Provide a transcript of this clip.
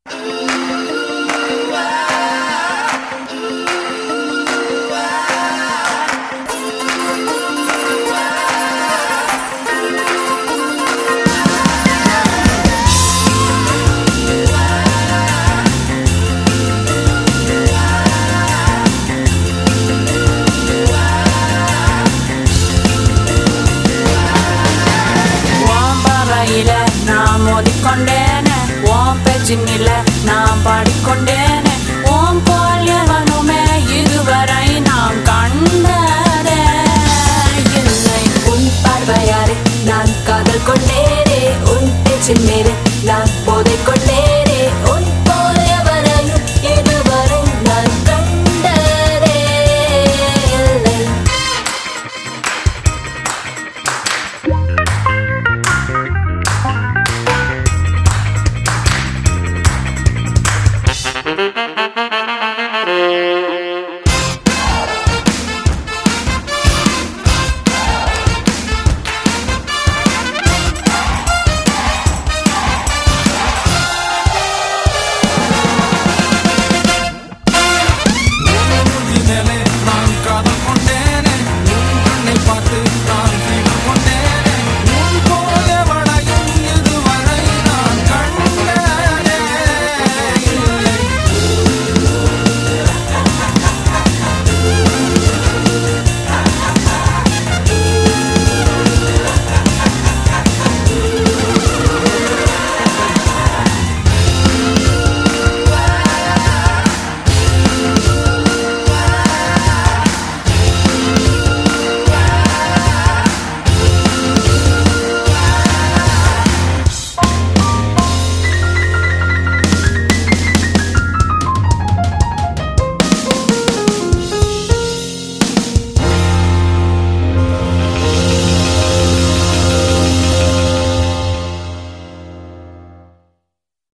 நான் மோதிக்கொண்டேனே உன் பேச்சினில நான் பாடிக்கொண்டேனே உன் போல் எவனுமே இதுவரை நான் கண்டதே இல்லை. உன் பார்வையாரே நான் காதல் கொண்டேனே, உன் பேச்சின் மேலே நான் போதை கொண்டேனே, உன் போல் எவரையும் இதுவரை நான் கண்டதே இல்லை. Thank you.